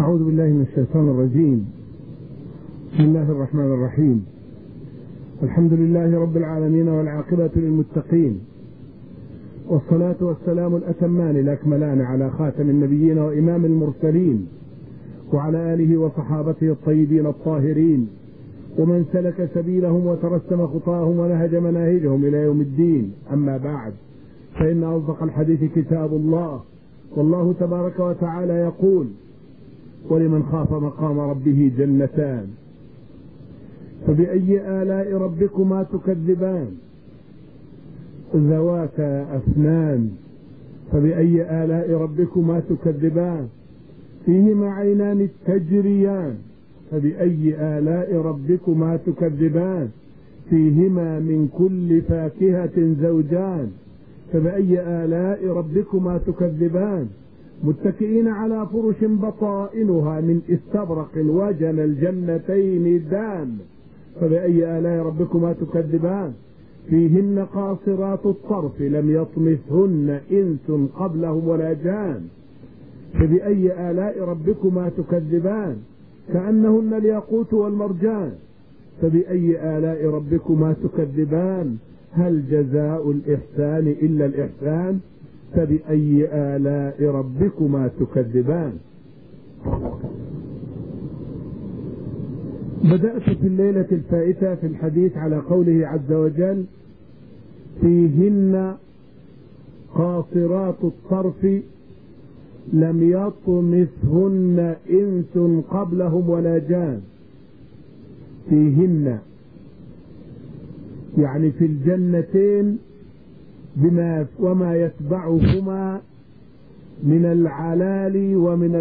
أعوذ بالله من الشيطان الرجيم. بسم الله الرحمن الرحيم. الحمد لله رب العالمين والعاقبة للمتقين، والصلاة والسلام الأتمان الأكملان على خاتم النبيين وإمام المرسلين وعلى آله وصحابته الطيبين الطاهرين ومن سلك سبيلهم وترسم خطاهم ونهج مناهجهم إلى يوم الدين. أما بعد، فإن أصدق الحديث كتاب الله، والله تبارك وتعالى يقول: ولمن خاف مقام ربه جنتان فبأي آلاء ربكما تكذبان ذواتا أفنان فبأي آلاء ربكما تكذبان فيهما عينان تجريان فبأي آلاء ربكما تكذبان فيهما من كل فاكهة زوجان فبأي آلاء ربكما تكذبان متكئين على فرش بطائنها من استبرق وجنى الجنتين دان فبأي آلاء ربكما تكذبان فيهن قاصرات الطرف لم يطمثهن إنس قبلهم ولا جان فبأي آلاء ربكما تكذبان كأنهن الياقوت والمرجان فبأي آلاء ربكما تكذبان هل جزاء الإحسان إلا الإحسان فبأي آلاء ربكما تكذبان. بدأت في الليلة الفائتة في الحديث على قوله عز وجل: فيهن قاصرات الطرف لم يطمثهن إنس قبلهم ولا جان. فيهن يعني في الجنتين بما وما يتبعهما من العلال ومن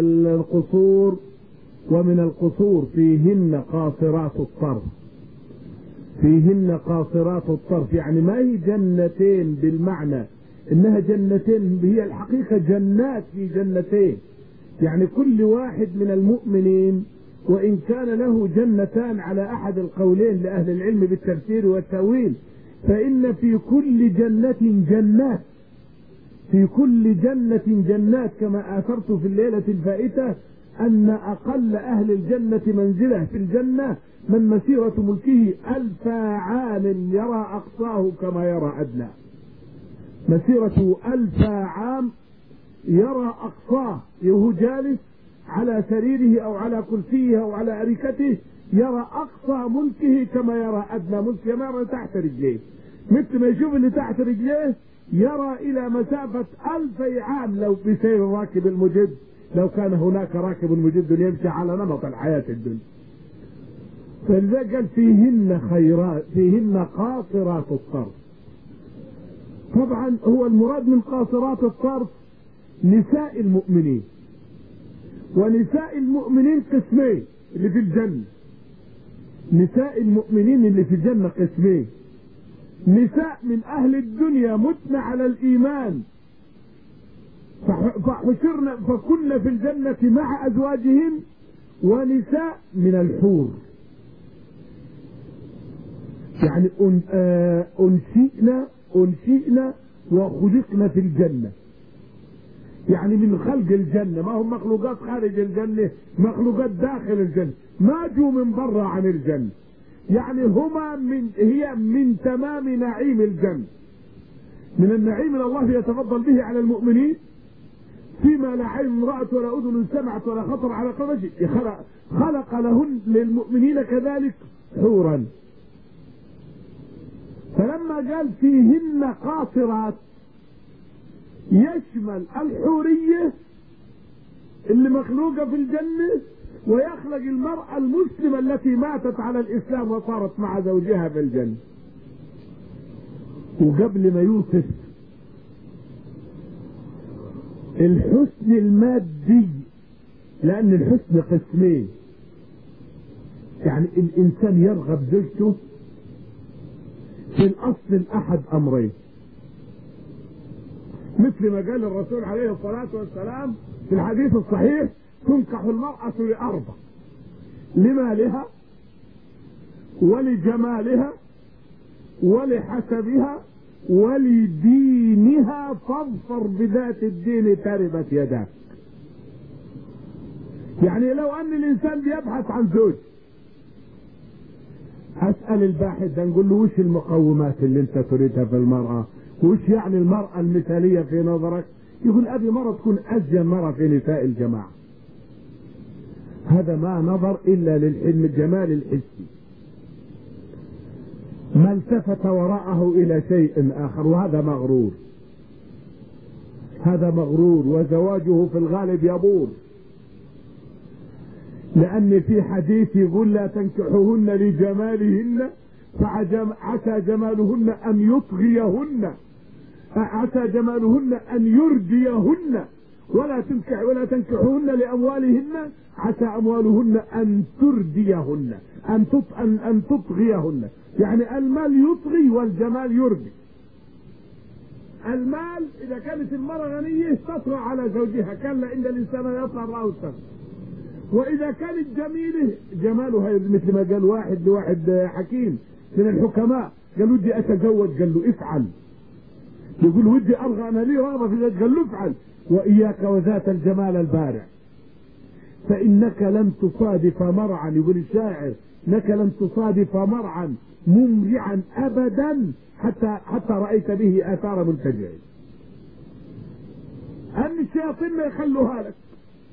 القصور فيهن قاصرات الطرف. فيهن قاصرات الطرف يعني ما هي جنتين بالمعنى انها جنتين، هي الحقيقة جنات في جنتين، يعني كل واحد من المؤمنين وإن كان له جنتان على أحد القولين لأهل العلم بالتفسير والتأويل، فإن في كل جنة جنات، في كل جنة جنات، كما آثرت في الليلة الفائتة أن أقل أهل الجنة منزلة في الجنة من مسيرة ملكه 1000 عام يرى أقصاه كما يرى أدنى. مسيرة 1000 عام يرى أقصاه، وهو جالس على سريره أو على كرسيه أو على أريكته يرى أقصى ملكه كما يرى أدنى ملكه، كما يرى تحت رجليه، مثل ما يشوف اللي تحت رجليه يرى إلى مسافة 1000 عام لو بسير الراكب المجد، لو كان هناك راكب مجد يمشي على نمط الحياة الدنيا. فلذلك قال فيهن خيرات، فيهن قاصرات الطرف. طبعا هو المراد من قاصرات الطرف نساء المؤمنين، ونساء المؤمنين قسمين اللي في الجنة. نساء المؤمنين اللي في الجنة قسمين: نساء من أهل الدنيا متن على الإيمان فحشرنا فكنا في الجنة مع أزواجهم، ونساء من الحور يعني أنشئنا وخلقنا في الجنة، يعني من خلق الجنة، ما هم مخلوقات خارج الجنة، مخلوقات داخل الجنة، ما جو من برا عن الجنة، يعني هما هي من تمام نعيم الجنة، من النعيم اللي الله يتفضل به على المؤمنين فيما لا عين رأت ولا أذن سمعت ولا خطر على قلب شيء. خلق لهن للمؤمنين كذلك حورا. فلما قال فيهن قاصرات يشمل الحورية اللي مخلوقة في الجنة، ويخلق المرأة المسلمة التي ماتت على الإسلام وصارت مع زوجها في الجنة. وقبل ما يوصف الحسن المادي، لأن الحسن قسمين، يعني الإنسان يرغب زوجته في الأصل أحد أمرين، مثل ما قال الرسول عليه الصلاة والسلام في الحديث الصحيح: تنكح المرأة لأربع: لمالها ولجمالها ولحسبها ولدينها فاظفر بذات الدين تربت يداك. يعني لو ان الانسان بيبحث عن زوج، اسأل الباحث ده نقول له وش المقومات اللي انت تريدها في المرأة، وش يعني المرأة المثالية في نظرك؟ يقول ابي مرة تكون ازين مرة في نساء الجماعة. هذا ما نظر الا للحلم الجمال الحسي، ما التفت وراءه الى شيء اخر، وهذا مغرور. هذا مغرور، وزواجه في الغالب يبور، لأن في حديث يقول لا تنكحوهن لجمالهن فعسى جمالهن أن يطغيهن، عسى جمالهن أن يرديهن، ولا تنكحوهن لأموالهن عسى أموالهن أن ترديهن، أن تطغيهن. يعني المال يطغي والجمال يردي. المال إذا كانت المرأة غنية تطغى على زوجها، كلا إن الإنسان يطغى رأى استغنى. وإذا كانت جميلة جمالها مثل ما قال واحد لواحد حكيم من الحكماء، قال ودي أتزوج، قال له افعل. يقول ودي أرغى أنا لي رغبة في ذلك، قال له افعل. وإياك وذات الجمال البارع فإنك لن تصادف مرعا، يقول الشاعر إنك لن تصادف مرعا ممرعا أبدا حتى رأيت به آثار منتجعين. أن الشياطين ما يخلوها لك.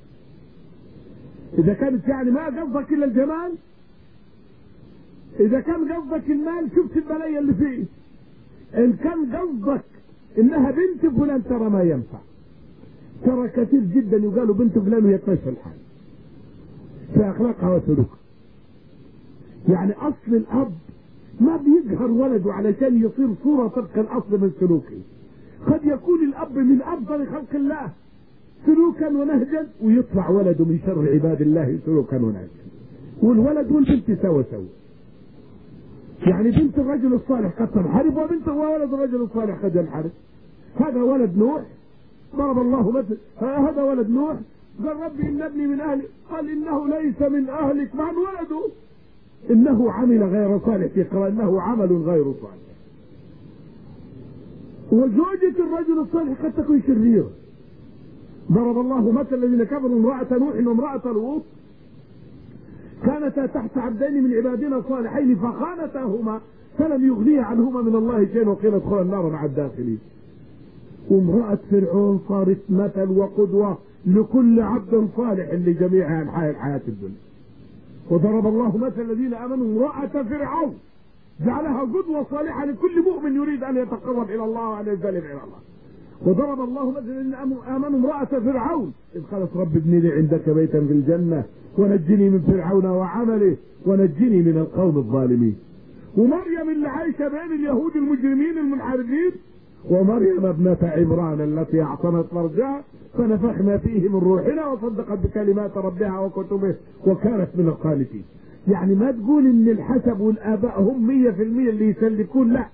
إذا كانت يعني ما قصدك إلا الجمال، إذا كان قصدك المال شفت البلايا اللي فيه. إن كان قصدك إنها بنت فلان ترى ما ينفع. ترى كثير جدا يقالوا بنت فلان ويتمشى الحال في أخلاقها وسلوكها. يعني أصل الأب ما بيجهر ولده علشان يصير صورة طبق الأصل من سلوكه. قد يكون الأب من أفضل خلق الله سلوكا ونهجا، ويطلع ولده من شر عباد الله سلوكا ونهجا. والولد والبنت سوا سوا. يعني بنت الرجل الصالح قد تنحرف، وولد الرجل الصالح قد ينحرف. هذا ولد نوح ضرب الله مثل، هذا ولد نوح قال ربي إن ابني من أهلي، قال إنه ليس من أهلك، مع ولده إنه عمل غير صالح، في قراءة إنه عمل غير صالح. وزوجة الرجل الصالح قد تكون شريرة. ضرب الله مثل الذين كفروا امرأة نوح وامرأة لوط كانتا تحت عبدين من عبادنا صالحين فخانتاهما فلم يغنيا عنهما من الله شيئا وقيل ادخلا النار مع الداخلين. وامرأة فرعون صارت مثل وقدوة لكل عبد صالح لجميع أنحاء الحياة الدنيا. وضرب الله مثل الذين آمنوا امرأة فرعون جعلها قدوة صالحة لكل مؤمن يريد أن يتقرب إلى الله وأن يزدلف إلى الله. وضرب الله مثل الذين آمنوا امرأة فرعون إذ قالت رب ابني لي عندك بيتا في الجنة ونجني من فرعون وعمله ونجني من القوم الظالمين. ومريم اللي عايشة بين اليهود المجرمين المنحرفين، ومريم ابنة عمران التي اعصمت فرجها فنفخنا فيه من روحنا وصدقت بكلمات ربها وكتبه وكانت من القانتين. يعني ما تقول ان الحسب والاباء هم 100% اللي يسلكون، لا.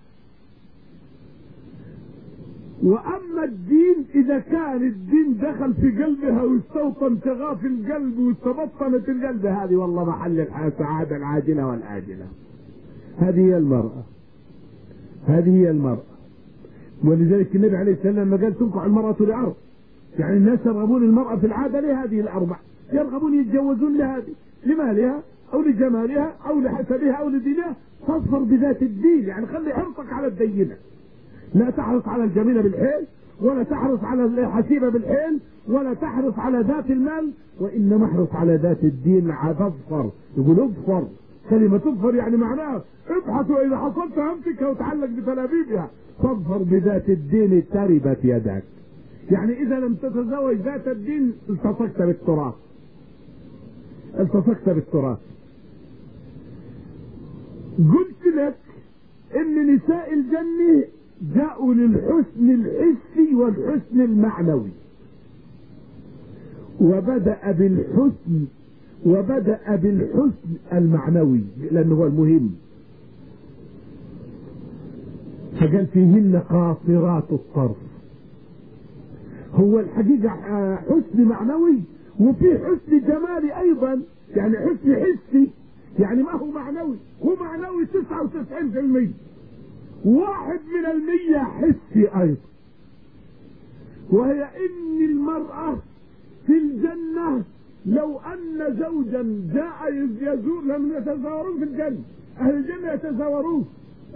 واما الدين اذا كان الدين دخل في قلبها واستوطن شغاف القلب واستبطنت القلب، هذه والله محل السعادة العاجلة والآجلة. هذه هي المرأة، هذه هي المرأة. ولذلك النبي عليه السلام لما قال تنكح المرأة لأربع، يعني الناس يرغبون المرأة في العادة لهذه الأربع، يرغبون يتجوزون لهذه، لمالها أو لجمالها أو لحسبها أو لدينها. فاظفر بذات الدين، يعني خلي حرصك على الدينة، لا تحرص على الجميلة بالحيل، ولا تحرص على الحسيبة بالحيل، ولا تحرص على ذات المال، وإنما احرص على ذات الدين. اظفر، يقول اظفر، كلمة اظفر يعني معناها ابحث وإذا حصلت همسكها وتعلق بتلابيبها. فاظفر بذات الدين تربت يدك، يعني إذا لم تتزوج ذات الدين التصقت بالتراث، التصقت بالتراث. قلت لك إن نساء الجنة جاءوا للحسن الحسي والحسن المعنوي، وبدأ بالحسن المعنوي لأنه هو المهم. فقال فيهن قاصرات الطرف. هو الحقيقة حسن معنوي وفي حسن جمالي أيضا، يعني حسن حسي، يعني ما هو معنوي، هو معنوي 99%، 1% حسي أيضا. وهي إن المرأة في الجنة لو أن زوجا جاء يزور لم يتزاورون في الجنة، أهل الجنة يتزاورون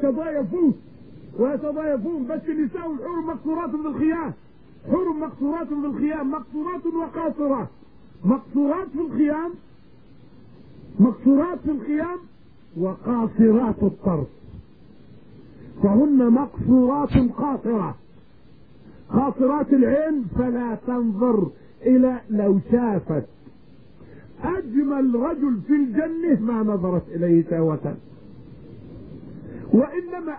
ويتضايفون، بس النساء والحور مقصورات في الخيام، حور مقصورات في الخيام، مقصورات وقاصرات، مقصورات في الخيام وقاصرات الطرف، فهن مقصورات قاصرات العين، فلا تنظر إلى، لو شافت أجمل رجل في الجنة ما نظرت إليه شهوة، وإنما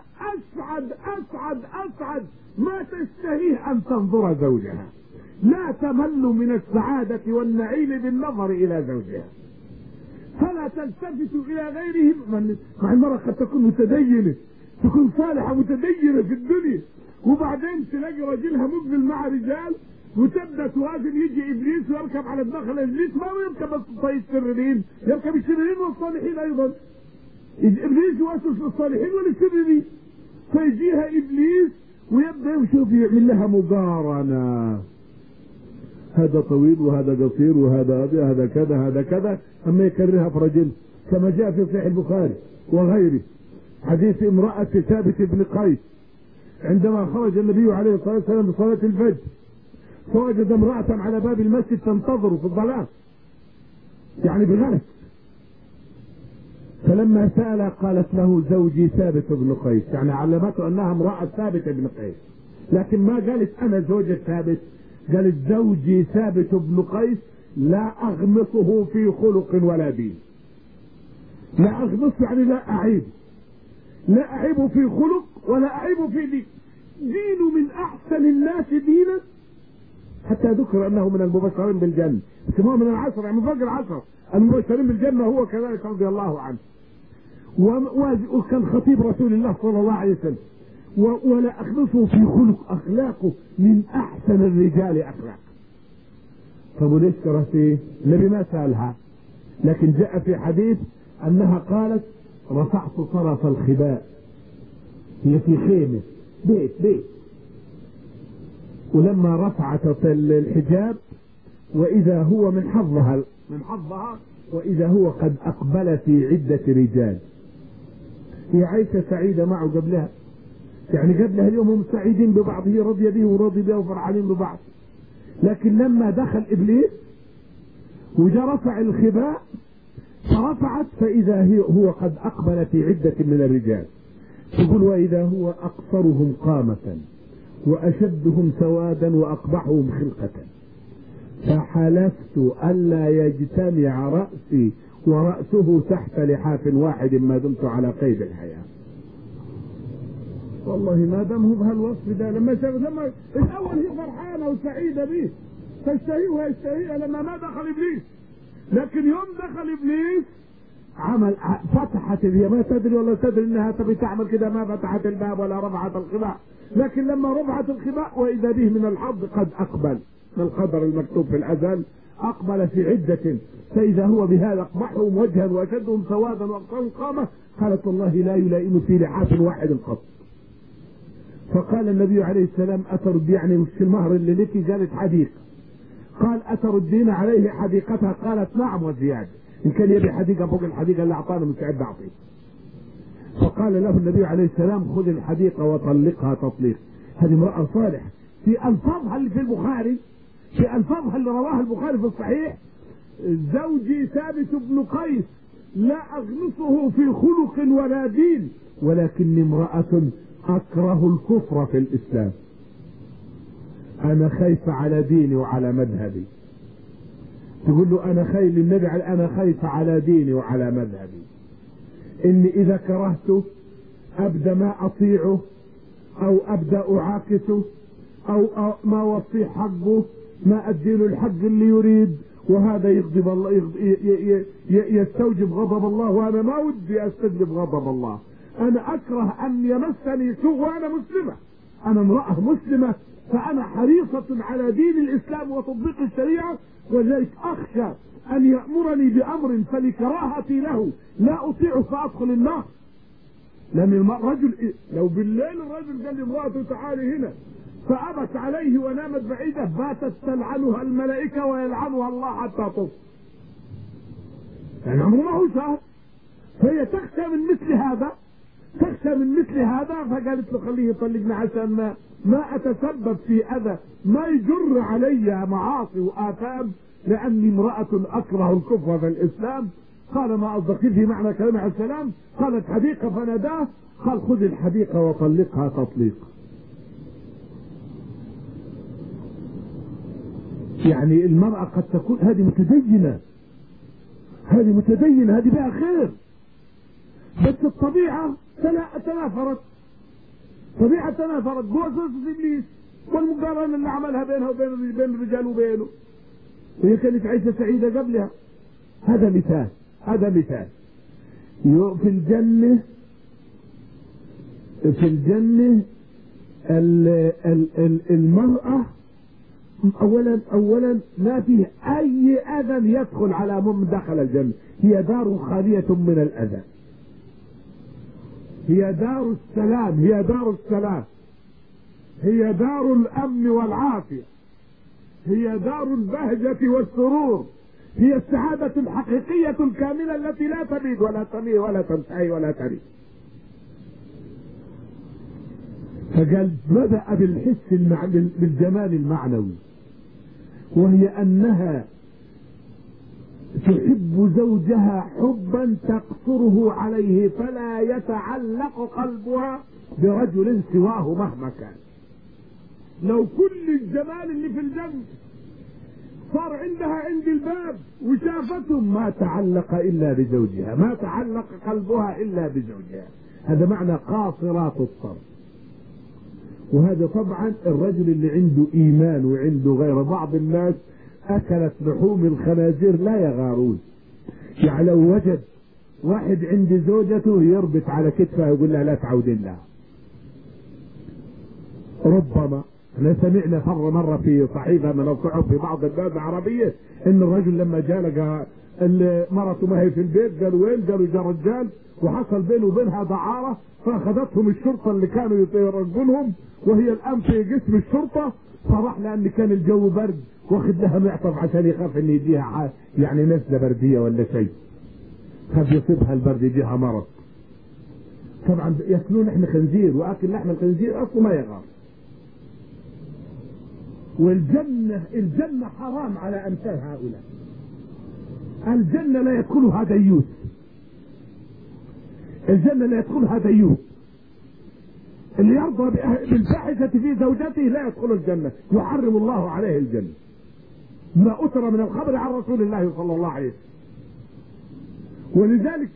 أسعد ما تشتهيه أن تنظر زوجها، لا تمل من السعادة والنعيم بالنظر إلى زوجها، فلا تلتفت إلى غيرهم. مع المرأة قد تكون متدينة، تكون صالحة متدينة في الدنيا، وبعدين تلاقي رجلها مقبل مع رجال، وتبدا توازن، يجي ابليس ويركب على دماغ ابليس، ما يركب الشريرين، يركب الشريرين والصالحين ايضا، ابليس يوسوس للصالحين وللشريرين، فيجيها ابليس ويبدا يشوف، يعمل لها مقارنه، هذا طويل وهذا قصير وهذا ابيض، هذا كذا هذا كذا، اما يكررها في رجل، كما جاء في صحيح البخاري وغيره حديث امرأة ثابت بن قيس عندما خرج النبي عليه الصلاة والسلام بصلاة الفجر، فوجد امرأة على باب المسجد تنتظر في الظلام، يعني بغلس، فلما سأل قالت له زوجي ثابت بن قيس، يعني علمته انها امرأة ثابت بن قيس، لكن ما قالت انا زوجة ثابت، قالت زوجي ثابت بن قيس لا اغمصه في خلق ولا دين، لا اغمص يعني لا اعيبه في خلق ولا اعيبه في دين، دين من احسن الناس دينا، حتى ذكر انه من المبشرين بالجنة، اسمه من العشر، يعني من فوق العشر المبشرين بالجنة، هو كذلك رضي الله عنه، وكان خطيب رسول الله صلى الله عليه وسلم، ولا اخلصه في خلق، اخلاقه من احسن الرجال اخلاق. طب وليش كرهتيه؟ النبي ما سالها، لكن جاء في حديث انها قالت رفعت طرف الخباء، هي في خيمه بيت، ولما رفعت الحجاب واذا هو من حظها واذا هو قد اقبل في عدة رجال، هي عايشة سعيدة معه قبلها، يعني قبلها اليوم هم سعيدين ببعض، هي راضية به وراضي به وفرحانين ببعض، لكن لما دخل ابليس وجاء رفع الخباء فرفعت فاذا هو قد اقبل في عدة من الرجال، تقول واذا هو اقصرهم قامة واشدهم سوادا واقبحهم خلقة، فحلفت الا يجتمع رأسي ورأسه تحت لحاف واحد ما دمت على قيد الحياة. والله ما دامه بهالوصف ده، لما الاول هي فرحانة وسعيدة به، تشتهيه ويشتهيها لما ما دخل ابليس، لكن يوم دخل ابليس عمل فتحت، هي ما تدري ولا تدري انها تبي تعمل كده، ما فتحت الباب ولا رفعت الخباء، لكن لما رفعت الخباء واذا به من الحظ قد اقبل، من القدر المكتوب في الازل، اقبل في عدة، فاذا هو بهذا اقبحهم وجها واشدهم سوادا واقصرهم قامة، قالت والله لا يلائم في لحاف واحد قط. فقال النبي عليه السلام اترد، يعني مش المهر اللي لك؟ قالت حديقة، قال اتردين عليه حديقتها؟ قالت نعم وزيادة، ان كان يبي حديقة فوق الحديقة اللي اعطانا مستعد اعطيه. فقال له النبي عليه السلام خذ الحديقة وطلقها تطليق. هذه امرأة صالحة في الفاظها اللي في البخاري، في الفاظها اللي رواها البخاري في الصحيح، زوجي ثابت بن قيس لا اغمصه في خلق ولا دين، ولكني امرأة اكره الكفر في الاسلام، انا خايفة على ديني وعلى مذهبي. تقول له انا خايف للنبي، انا خايفة على ديني وعلى مذهبي، اني اذا كرهته ابدا ما اطيعه او ابدا اعاكسه او ما وصي حقه، ما اديله الحق اللي يريد، وهذا يغضب الله، يستوجب غضب الله، وانا ما ودي استجلب غضب الله. انا اكره ان يمسني سوء وانا مسلمة، انا امرأة مسلمة، فانا حريصة على دين الاسلام وتطبيق الشريعة، ولذلك اخشى ان يأمرني بامر فلكراهتي له لا اطيعه فادخل النار. لان الرجل لو بالليل الرجل قال لامرأته تعالي هنا فابت عليه ونامت بعيدة، باتت تلعنها الملائكة ويلعنها الله حتى تصبح. يعني عمره ما هو شهر. فهي تخشى من مثل هذا، تخشى من مثل هذا، فقالت له خليه يطلقني عشان ما اتسبب في اذى ما يجر علي معاصي واثام، لاني امرأة اكره الكفر في الاسلام. قال ما قصدك في معنى كلام عليه السلام؟ قالت حديقة فناداه، قال خذ الحديقة وطلقها تطليق. يعني المرأة قد تكون هذه متدينة، هذه متدينة، هذه بها خير، بس الطبيعة تنافرت، طبيعة تنافرت بوسوسة إبليس والمقارنة اللي عملها بينها وبين الرجال وبينه، وهي كانت عايشة سعيدة قبلها. هذا مثال، هذا مثال. في الجنة المرأة اولا ما فيه اي اذى يدخل على من دخل الجنة، هي دار خالية من الاذى، هي دار السلام، هي دار السلام، هي دار الامن والعافية، هي دار البهجة والسرور، هي السعادة الحقيقية الكاملة التي لا تبيد ولا تميل ولا تنتهي ولا تريد. فقال بدأ بالحس بالجمال المعنوي، وهي أنها تحب زوجها حبا تقصره عليه، فلا يتعلق قلبها برجل سواه مهما كان. لو كل الجمال اللي في الجنة صار عندها عند الباب وشافتهم ما تعلق إلا بزوجها، ما تعلق قلبها إلا بزوجها. هذا معنى قاصرات الطرف. وهذا طبعا الرجل اللي عنده ايمان وعنده غير. بعض الناس اكلت لحوم الخنازير لا يغارون، يعني لو وجد واحد عند زوجته يربط على كتفها يقول لها لا تعودين لها. ربما احنا سمعنا مرة في صحيفة من الصحف في بعض البلاد العربية ان الرجل لما جاء لقى مرته ما هي في البيت، قالوا وين؟ قالوا جاء رجال وحصل بينه وبينها دعارة، فاخذتهم الشرطة اللي كانوا يراقبونهم وهي الان في قسم الشرطة، فراح لان كان الجو برد واخذ لها معطف عشان يخاف ان يديها يعني نزلة بردية ولا شيء، خاف يصيبها البرد يجيها مرض. طبعا ياكلون احنا خنزير، واكل لحم الخنزير اصله ما يغار. والجنة حرام على امثال هؤلاء. الجنة لا يدخلها ديوث، الجنة لا يدخلها ديوث. اللي يرضى بالفاحشة في زوجته لا يدخل الجنة، يحرم الله عليه الجنة. ما أثر من الخبر عن رسول الله صلى الله عليه وسلم. ولذلك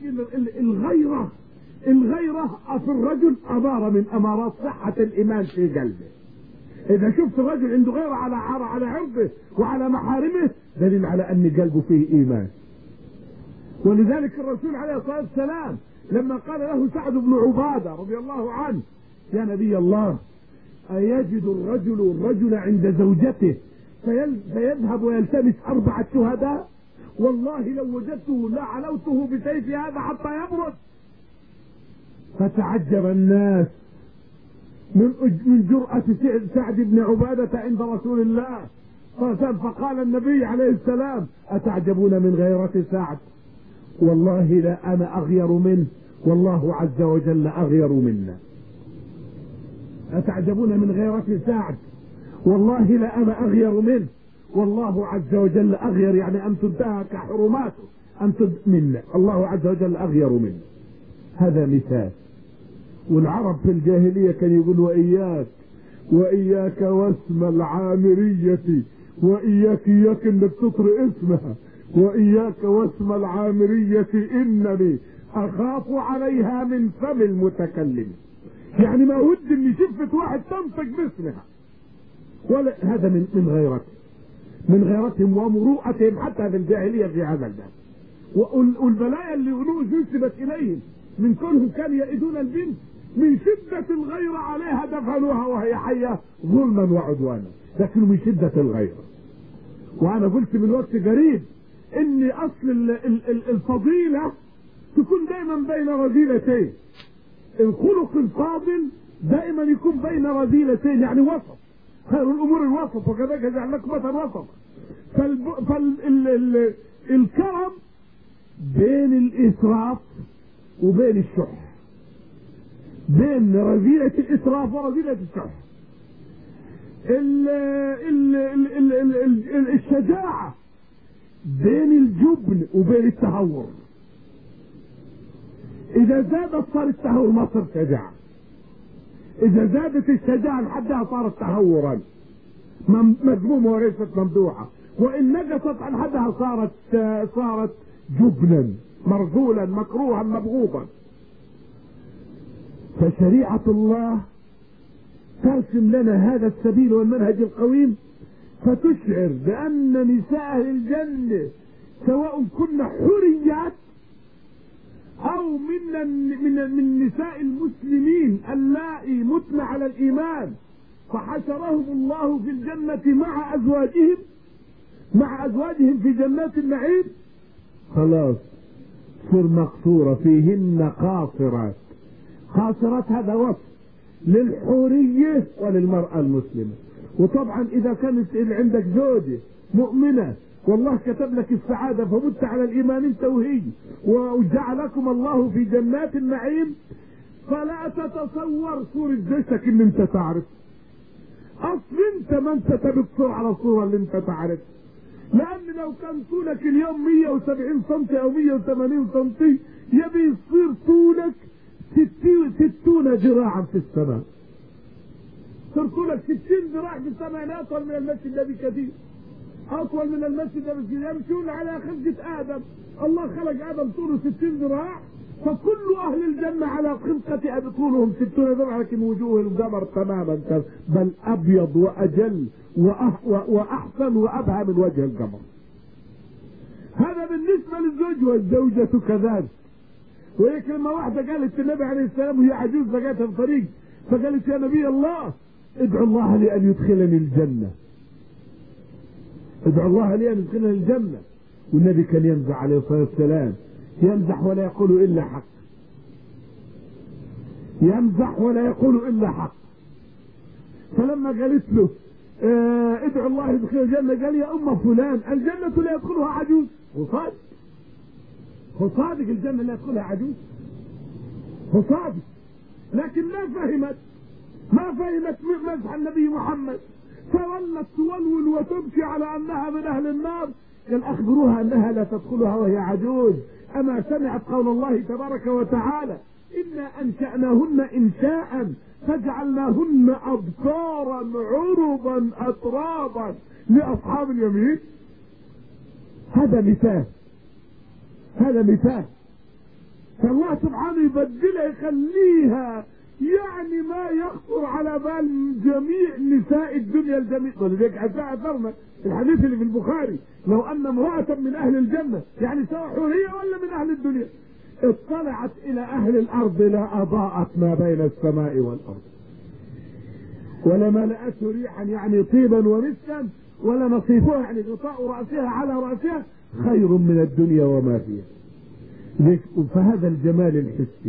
الغيرة في الرجل أمارة من أمارات صحة الإيمان في قلبه. إذا شفت الرجل عنده غيرة على عرضه وعلى محارمه دليل على أن قلبه فيه إيمان. ولذلك الرسول عليه الصلاة والسلام لما قال له سعد بن عبادة رضي الله عنه يا نبي الله أيجد الرجل عند زوجته فيذهب ويلتمس 4 شهداء؟ والله لو وجدته لعلوته بسيف هذا حتى يبرد. فتعجب الناس من جرأة سعد بن عبادة عند رسول الله، فقال النبي عليه السلام أتعجبون من غيرة سعد؟ والله لا أنا أغير منه والله عز وجل أغير منا. أتعجبون من غيرة سعد؟ والله لا أنا أغير منه والله عز وجل أغير، يعني أن تنتهك حرماته أن منا، الله عز وجل أغير منه. هذا مثال. والعرب في الجاهلية كان يقول وإياك واسم العامرية، وإياك انك تطرق اسمها، وإياك واسم العامرية إنني أخاف عليها من فم المتكلم. يعني ما ود اني شفت واحد تنطق باسمها، ولا هذا من غيرتهم ومروءتهم حتى في الجاهلية في هذا الباب. والبلايا اللي نسبت إليهم من كونهم كانوا يئدون البنت من شدة الغيرة عليها دفنوها وهي حية ظلما وعدوانا، لكن من شدة الغيرة. وأنا قلت من وقت قريب إن أصل الفضيلة تكون دائما بين رذيلتين. الخلق الفاضل دائما يكون بين رذيلتين، يعني وسط، خير الأمور الوسط وكذلك جعلناكم مثلا وسط. الكرم بين الإسراف وبين الشح، بين رذيلة الإسراف ورذيلة الشح. الشجاعة بين الجبن وبين التهور. إذا زادت صار التهور ما صار شجاعة، إذا زادت الشجاعة لحدها صارت تهورا مذمومة وليست ممدوحة، وإن نقصت عن حدها صارت جبنا مرذولا مكروها مبغوضا. فشريعة الله ترسم لنا هذا السبيل والمنهج القويم، فتشعر بأن نساء أهل الجنة سواء كن حريات أو من نساء المسلمين اللائي متن على الإيمان فحشرهم الله في الجنة مع أزواجهم في جنات النعيم، خلاص صر مقصورة فيهن قاصرات. قاصرات هذا وصف للحورية وللمرأة المسلمة. وطبعا إذا كانت عندك زوجة مؤمنة والله كتب لك السعادة فمت على الإيمان انت وهي وجعلكم الله في جنات النعيم، فلا تتصور صورة زوجتك ان انت تعرف. اصل انت ما انت تبصر على الصورة اللي انت تعرف، لان لو كان طولك اليوم 170 سم او 180 سم يبي يصير طولك 60 ذراعا في السماء. صار طولك 60 ذراع في السماء، اطول من المسجد النبي كثير، اطول من المسجد النبي، يمشون على خلقة ادم. الله خلق ادم طوله 60 ذراع، فكل اهل الجنة على خلقة ادم طولهم 60 ذراع، لكن وجوه القمر تماما بل ابيض واجل واحسن وابهى من وجه القمر. هذا بالنسبة للزوج، والزوجة كذلك. وهيك لما واحدة قالت النبي عليه السلام وهي عجوز لقيتها في طريق، فقالت يا نبي الله ادعو الله لي ان يدخلني الجنة، ادعو الله لي ان يدخلني الجنة. والنبي كان يمزح عليه الصلاة والسلام، يمزح ولا يقول الا حق، يمزح ولا يقول الا حق. فلما قالت له ادعو الله يدخل الجنة، قال يا ام فلان الجنة لا يدخلها عجوز. هو صادق الجنة لا يدخلها عجوز، هو صادق، لكن ما فهمت مزح النبي محمد، فظلت تولول وتبكي على انها من اهل النار. قال اخبروها انها لا تدخلها وهي عجوز. اما سمعت قول الله تبارك وتعالى انا انشأناهن انشاء فجعلناهن ابصارا عربا اترابا لاصحاب اليمين. هذا مثال فالله سبحانه يبدلها يخليها يعني ما يخطر على بال جميع نساء الدنيا الجميع. ولذلك اثرنا الحديث اللي في البخاري لو ان امرأة من اهل الجنة يعني سواء حورية ولا من اهل الدنيا اطلعت الى اهل الارض لا اضاءت ما بين السماء والارض ولا ملأته ريحا يعني طيبا ومسكا ولا نصيفها يعني غطاء رأسها على رأسها خير من الدنيا وما فيها. فهذا الجمال الحسي،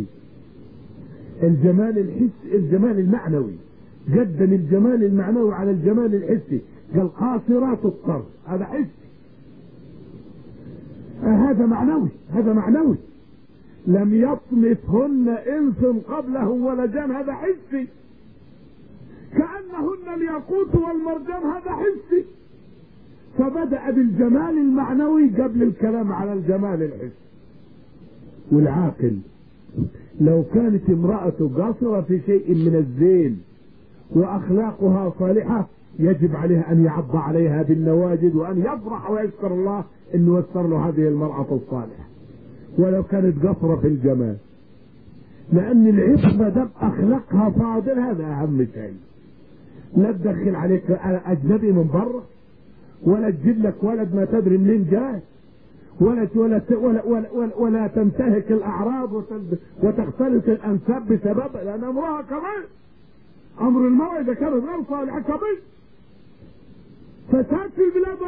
الجمال المعنوي، قدم الجمال المعنوي على الجمال الحسي. قال قاصرات الطرف، هذا حسي، هذا معنوي لم يطمثهن انس قبلهم ولا جان، هذا حسي. كأنهن الياقوت والمرجان، هذا حسي. فبدأ بالجمال المعنوي قبل الكلام على الجمال الحسي. والعاقل لو كانت امرأة قاصرة في شيء من الزين واخلاقها صالحة يجب عليها ان يعض عليها بالنواجذ وان يفرح ويشكر الله انه يسر له هذه المرأة الصالحة ولو كانت قاصرة في الجمال، لان العصمة ده اخلاقها فاضل، هذا اهم شيء. لا تدخل عليك اجنبي من بره ولا تجيب لك ولد ما تدري منين جاي ولا تنتهك الاعراض وتختلط الانساب بسبب، لان امرها كمان امر المرأة اذا كانت غير صالحة كبير فساد في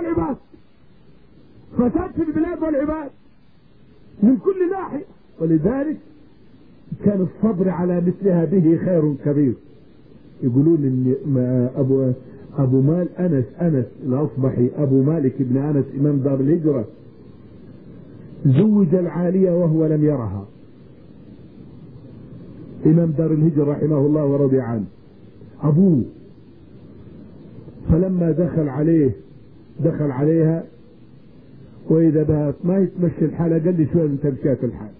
البلاد والعباد من كل ناحية. ولذلك كان الصبر على مثل هذه خير كبير. يقولون ان ابو مال انس الاصبحي ابو مالك بن انس امام دار الهجرة زوج العالية وهو لم يرها، إمام دار الهجرة رحمه الله ورضي عنه أبوه. فلما دخل عليها وإذا بها ما يتمشي الحالة، قال لي شوية من تمشيات الحال.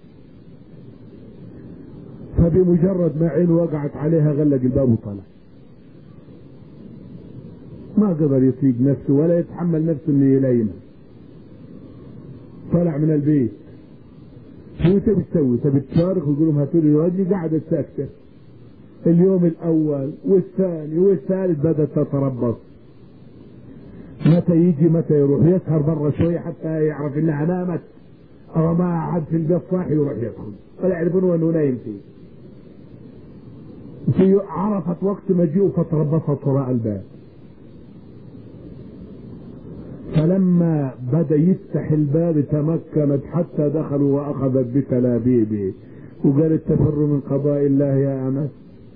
فبمجرد ما عينه وقعت عليها غلق الباب وطلع، ما قدر يطيق نفسه ولا يتحمل نفسه انه يليمها. طلع من البيت، شو تبي تسوي؟ تبي تصارخ ويقول لهم هاتوا لي الوجه؟ قعدت ساكته. اليوم الاول والثاني والثالث بدات تتربص، متى يجي متى يروح، يسهر برا شويه حتى يعرف انها نامت او ما عاد في البيت صاحي يروح يدخل، ولا يعرفون انه نايم فيه. عرفت وقت مجيئه فتربصت وراء الباب. فلما بدا يفتح الباب تمكنت حتى دخلوا واخذت بتلابيبه وقالت تفر من قضاء الله يا انس،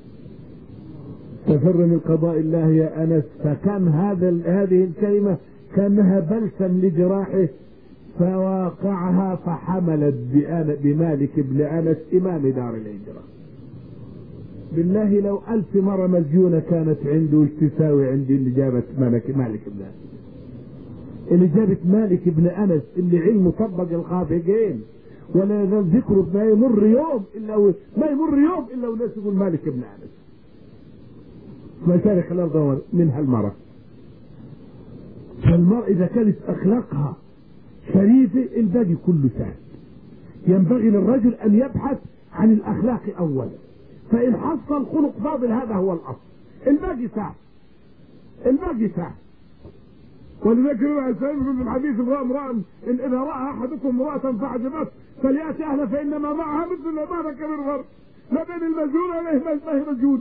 تفر من قضاء الله يا انس. فكان هذه الكلمه كانها بلسم لجراحه، فواقعها فحملت بمالك بن انس امام دار الهجره. بالله لو 1000 مرة مسجونة كانت عنده ايش تساوي عندي اللي جابت مالك بن انس، اللي جابت مالك بن انس اللي علمه طبق الخافقين، ولا يزال ذكره ما يمر يوم الا والناس يقول مالك بن انس. مشارق الارض من هالمرة. فالمرأة اذا كانت اخلاقها شريفة الباقي كله سهل. ينبغي للرجل ان يبحث عن الاخلاق اولا، فإن حصل خلق فاضل هذا هو الأصل، الباقي سهل. ولذلك في الحديث امرأة إن إذا رأى أحدكم امرأة فعجبته فليأتي أهله فإنما معها مثل ما ذكر الغرب، لا بين المسجون ولا هي مسجون.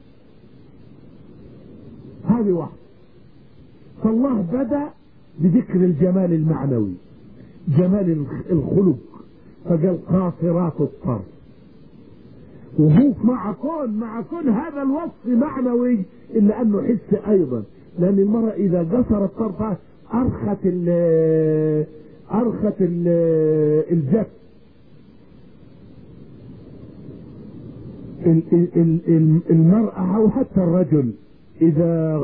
هذه واحد. فالله بدأ بذكر الجمال المعنوي، جمال الخلق، فقال قاصرات الطرف. وهو مع كون هذا الوصف معنوي إلا أنه حس أيضا، لأن المرأة إذا قصرت طرفها أرخت الجف. المرأة أو حتى الرجل إذا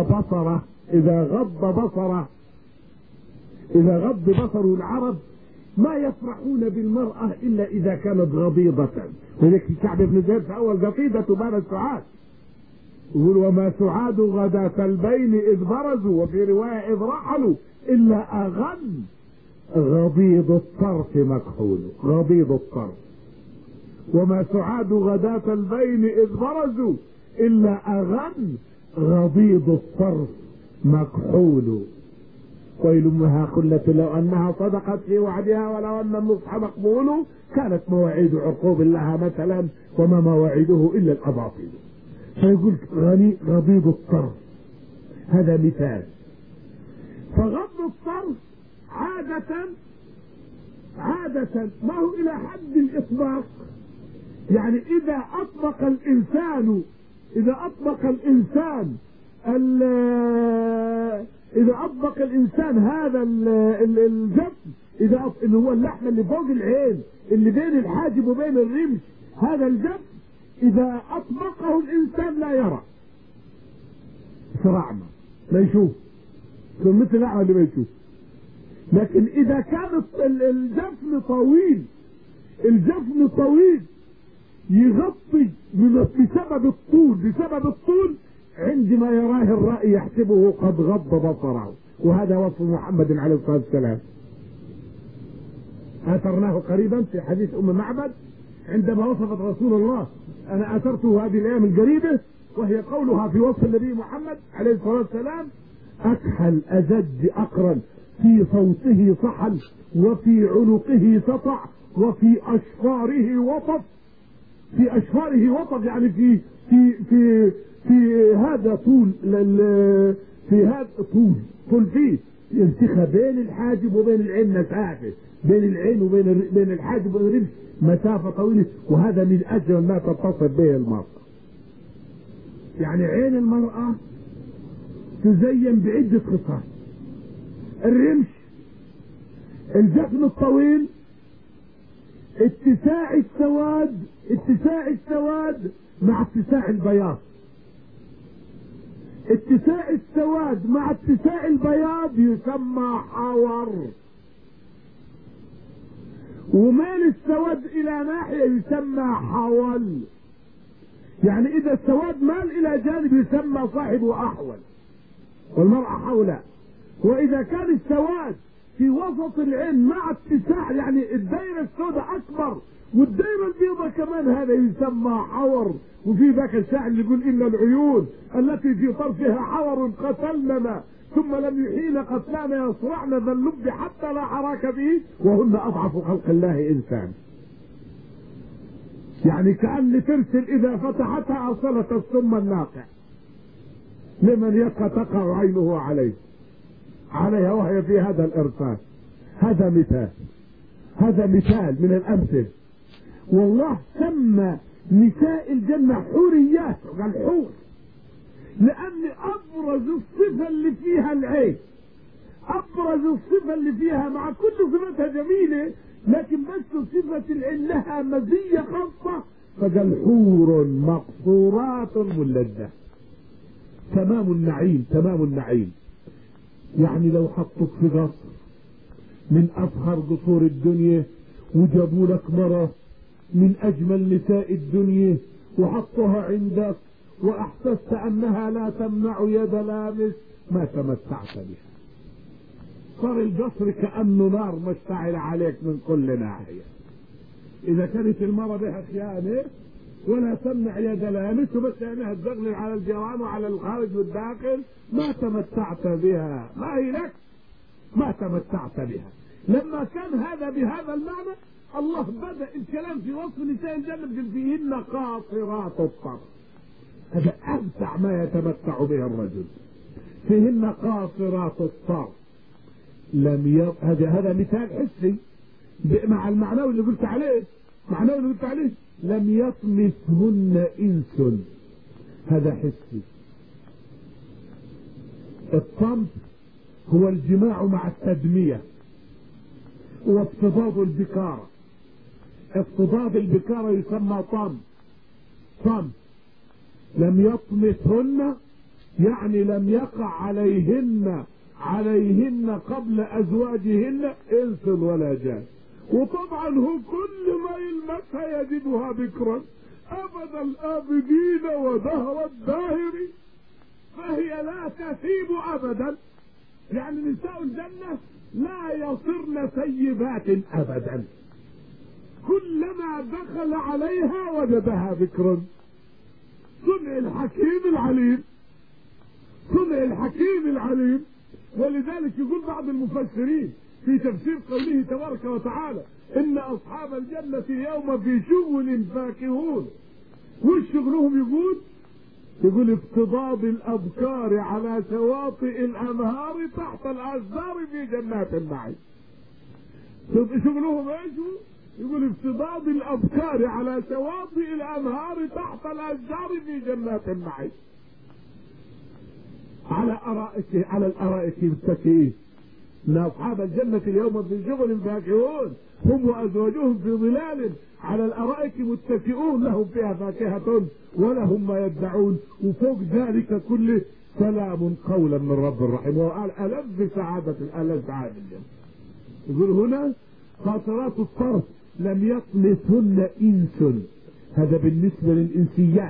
غض بصره العرب ما يفرحون بالمرأة إلا إذا كانت غضيضة. ولذلك كعب بن زيد في أول قصيدة بان السعاد يقول وما سعاد غداة البين إذ برزوا، وفي رواية إذ رحلوا إلا أغن غضيض الطرف مكحول. غضيض الطرف. وما سعاد غداة البين إذ برزوا إلا أغن غضيض الطرف مكحول. ويل أمها خلة لو أنها صدقت في وعدها ولو أن النصح مقبول، كانت مواعيد عقوب لها مثلا وما مواعيده إلا الأباطيل. فيقول غضيض الطرف، هذا مثال. فغض الطرف عادة ما هو إلى حد الإطلاق، يعني إذا أطلق الإنسان هذا الجسم، اللي هو اللحم اللي فوق العين اللي بين الحاجب وبين الرمش، هذا الجسم إذا أطبقه الإنسان لا يرى، صراعنا ما يشوف، مثل الأعمى اللي ما يشوف. لكن إذا كان الجفن طويل يغطي بسبب الطول، عندما يراه الرأي يحسبه قد غض بصره. وهذا وصف محمد عليه الصلاة والسلام، آثرناه قريبا في حديث أم معبد عندما وصفت رسول الله، أنا آثرته هذه الأيام القريبة، وهي قولها في وصف النبي محمد عليه الصلاة والسلام: أكحل أزج أقرن، في صوته صحل، وفي عنقه سطع، وفي أشفاره وطف. في أشفاره وطف يعني في هذا طول، في هذا طول فيه يرتخى بين الحاجب وبين العين مسافة، بين العين وبين الحاجب والرمش مسافة طويلة. وهذا من أجل ما تتصل به المرأة. يعني عين المرأة تزين بعدة خصال: الرمش، الجفن الطويل، اتساع السواد مع اتساع البياض. اتساع السواد مع اتساع البياض يسمى حور، وميل السواد الى ناحية يسمى حول. يعني اذا السواد مال الى جانب يسمى صاحبه احول والمرأة حوله. واذا كان السواد في وسط العين مع اتساع، يعني الدائرة السوداء اكبر والدائرة البيضاء كمان، هذا يسمى حور. وفي ذاك الشاعر اللي يقول ان العيون التي في طرفها حور قتلننا ثم لم يحين قتلانا يصرعن ذا اللب حتى لا حراك به وهن اضعف خلق الله انسان. يعني كأن ترسل اذا فتحتها اصلت السم الناقع لمن يبقى تقع عينه عليها وهي في هذا الارصاد. هذا مثال من الامثل. والله سمى نساء الجنة حوريات، قال حور، لان ابرز الصفة اللي فيها العين، ابرز الصفة اللي فيها مع كل صفتها جميلة، لكن بس صفة العين لها مزية خاصة، فقال حور مقصورات ملذة. تمام النعيم. يعني لو حطوك في قصر من افخر قصور الدنيا وجابوا لك مرة من اجمل نساء الدنيا وحطوها عندك واحسست انها لا تمنع يد لامس، ما تمتعت بها. صار القصر كأنه نار مشتعلة عليك من كل ناحية. اذا كانت المرة بها خيانة ولا تمنع يد لامس وبس عينها تزغلل على الجيران وعلى الخارج والداخل، ما تمتعت بها، ما هي لك، ما تمتعت بها. لما كان هذا بهذا المعنى، الله بدأ الكلام في وصف نساء الجنة فيهن قاصرات الطرف. هذا أمتع ما يتمتع به الرجل. فيهن قاصرات الطرف. هذا مثال حسي مع المعنوي اللي قلت عليه. لم يطمثهن إنس، هذا حسي. الطمث هو الجماع مع التدمية وافتضاض البكارة. افتضاض البكارة يسمى طمث. لم يطمثهن يعني لم يقع عليهن قبل أزواجهن إنس ولا جان. وطبعا هو كل ما يلمسها يجدها بكرا أبد الآبدين ودهر الداهر، فهي لا تثيب أبدا. يعني نساء الجنة لا يصرن سيبات أبدا، كلما دخل عليها وجدها بكرا. صنع الحكيم العليم. ولذلك يقول بعض المفسرين في تفسير قوله تبارك وتعالى إن أصحاب الجنة اليوم في شغل فاكهون. والشغلهم يقول افتضاض الأبكار على شواطئ الأنهار تحت الأشجار في جنات النعيم. شغلهم ايش؟ يقول افتضاض الأبكار على شواطئ الأنهار تحت الأشجار في جنات النعيم، على الأرائك متكئين. إن أصحاب الجنة اليوم في شغل فاكهون هم وأزواجهم في ظلال على الأرائك متكئون لهم فيها فاكهة ولهم ما يدعون. وفوق ذلك كله سلام قولا من رب الرحيم. وقال ألذ سعادة الجنة. يقول هنا قاصرات الطرف لم يطمثهن إنس. هذا بالنسبة للإنسيات.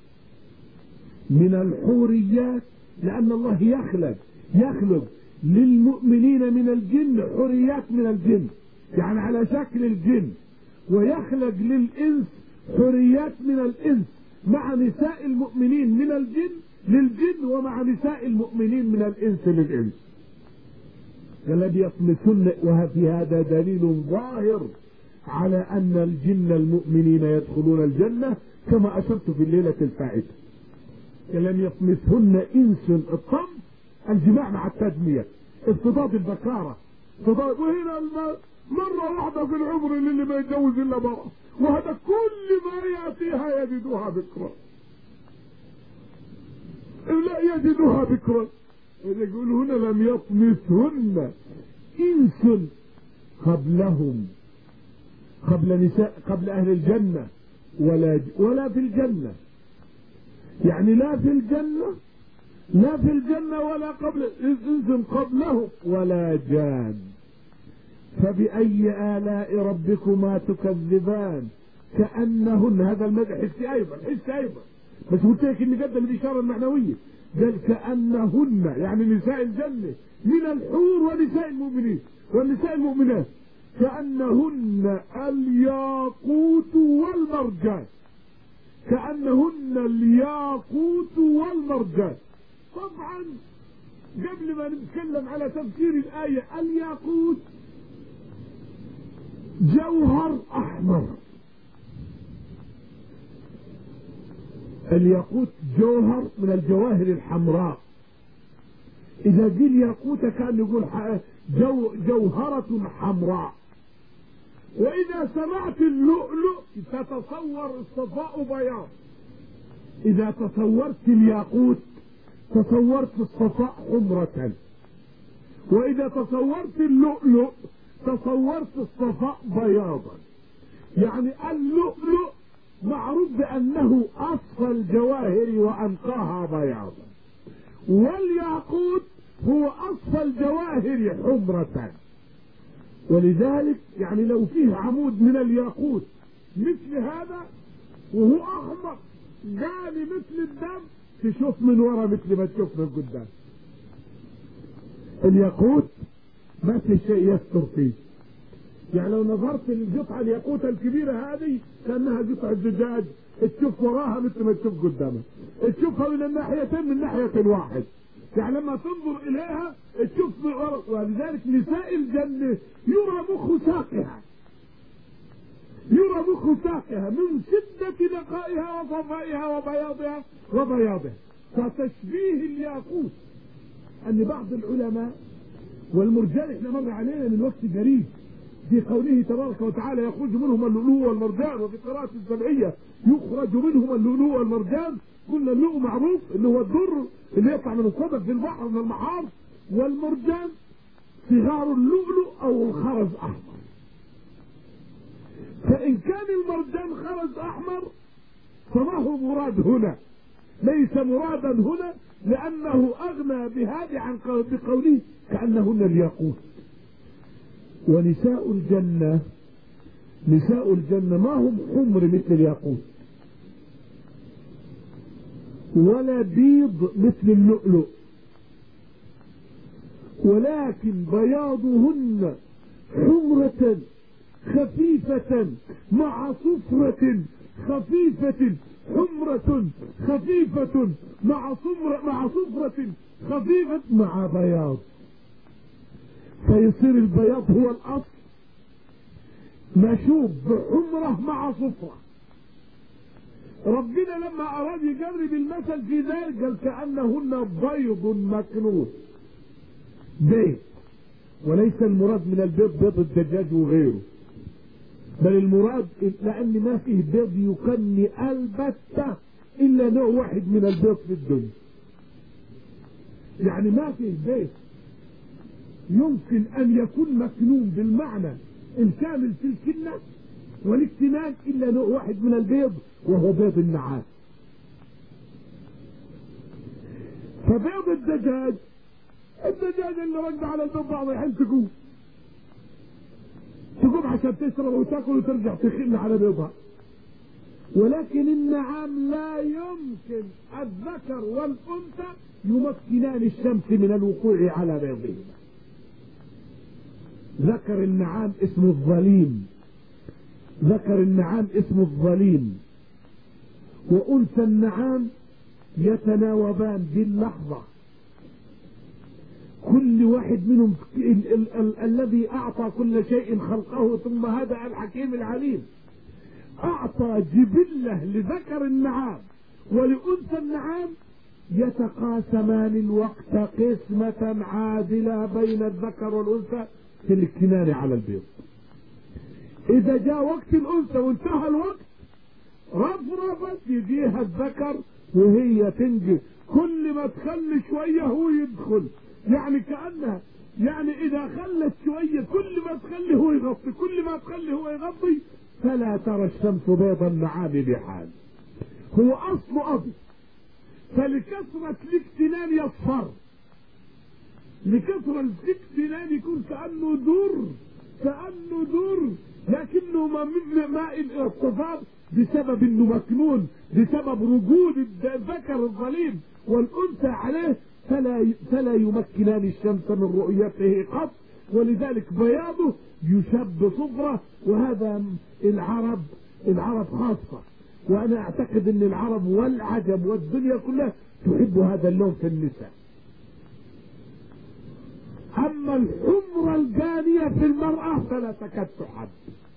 من الحوريات لأن الله يخلق للمؤمنين من الجن حوريات من الجن، يعني على شكل الجن، ويخلق للإنس حوريات من الإنس مع نساء المؤمنين من الجن للجن، ومع نساء المؤمنين من الإنس للإنس. الذي يطمثن. وفي هذا دليل ظاهر على أن الجن المؤمنين يدخلون الجنة كما أشرت في الليلة الفائتة. لم يطمثهن إنس. الطمث الجماع مع التدمية، افتضاض البكارة، وهنا مرة واحدة في العمر اللي ما يتجوز إلا مرة، وهذا كل ما يأتيها يجدها بكرا. لا يجدها بكرا. يقول هنا لم يطمثهن إنس قبلهم قبل أهل الجنة ولا في الجنة، يعني لا في الجنة ولا قبل إنس قبله ولا جان. فبأي آلاء ربكما تكذبان كأنهن، هذا المدح حسي أيضا بس قلت لك إن قدم الإشارة المعنوية، قال كأنهن يعني نساء الجنة من الحور ونساء المؤمنين والنساء المؤمنات كأنهن الياقوت والمرجان، كأنهن الياقوت والمرجان. طبعا قبل ما نتكلم على تفسير الآية، الياقوت جوهر أحمر، الياقوت جوهر من الجواهر الحمراء. إذا قيل ياقوت كان يقول جوهرة حمراء. وإذا سمعت اللؤلؤ تتصور الصفاء بياض، إذا تصورت الياقوت تصورت الصفاء حمرة، وإذا تصورت اللؤلؤ تصورت الصفاء بياضا. يعني اللؤلؤ معروف بأنه أصفى الجواهر وأنقاها بياضا، والياقوت هو أصفى الجواهر حمرة. ولذلك يعني لو فيه عمود من الياقوت مثل هذا وهو أحمر جاني مثل الدم، تشوف من ورا مثل ما تشوف من قدام. الياقوت ما في شيء يستر فيه، يعني لو نظرت للقطعة الياقوت الكبيرة هذه كأنها قطعة زجاج، تشوف وراها مثل ما تشوف قدامها، تشوفها من الناحيتين من ناحية واحد، يعني لما تنظر إليها تشوف من ورا. ولذلك نساء الجنة يرى مخ ساقها من شدة نقائها وصفائها وبياضها. فتشبيه الياقوت أن بعض العلماء، والمرجان احنا مر علينا من وقت قريب في قوله تبارك وتعالى يخرج منهم اللؤلؤ والمرجان، وفي قراءة السبعية يخرج منهم اللؤلؤ والمرجان. قلنا اللؤلؤ معروف اللي هو الدر اللي يطلع من الصدف في البحر من المحار، والمرجان صغار اللؤلؤ او الخرز احمر. فان كان المرجان خرز احمر فما هو مراد هنا، ليس مرادا هنا، لانه اغنى بهذه عن بقوله كأنهن الياقوت. ونساء الجنة ما هم حمر مثل الياقوت ولا بيض مثل اللؤلؤ، ولكن بياضهن حمرة خفيفة مع صفرة خفيفة، حمرة خفيفة مع صفرة خفيفة مع بياض، فيصير البياض هو الأصل مشوب بحمرة مع صفرة. ربنا لما أراد يجرب المثل في ذلك قال كأنهن بيض مكنون، بيض، وليس المراد من البيض بيض الدجاج وغيره، بل المراد لأن ما فيه بيض يكني البتة إلا نوع واحد من البيض في الدنيا. يعني ما فيه بيض يمكن أن يكون مكنون بالمعنى الكامل في الكنة والاكتنان إلا نوع واحد من البيض وهو بيض النعام. فبيض الدجاج اللي رد على البيض بعض الحين تقوم عشان تشرب وتاكل وترجع تخن على بيضها. ولكن النعام لا يمكن الذكر والأنثى يمكنان الشمس من الوقوع على بيضهما. ذكر النعام اسمه الظليم، وأنثى النعام يتناوبان باللحظة، كل واحد منهم الذي أعطى كل شيء خلقه ثم هدأ الحكيم العليم أعطى جبلة لذكر النعام ولأنثى النعام يتقاسمان الوقت قسمة عادلة بين الذكر والأنثى في الاكتنان على البيض. إذا جاء وقت الأنثى وانتهى الوقت رفرفت يجيها الذكر وهي تنجي، كل ما تخلي شوية هو يدخل، يعني كأنها يعني إذا خلت شوية كل ما تخلي هو يغطي، كل ما تخلي هو يغطي، فلا ترى الشمس بيض النعام بحال. هو أصله أبيض، فلكثرة الاكتنان يصفر، لكثرة الاكتنان يكون كأنه در، لكنه ماء الاصطفار بسبب انه مكنون، بسبب وجود الذكر الظليم والانثى عليه، فلا يمكنان الشمس من رؤيته قط، ولذلك بياضه يشب صفرة. وهذا العرب خاصة، وانا اعتقد ان العرب والعجم والدنيا كلها تحب هذا اللون في النساء. اما الحمرة الجانية في المرأة فلا تكاد تحب.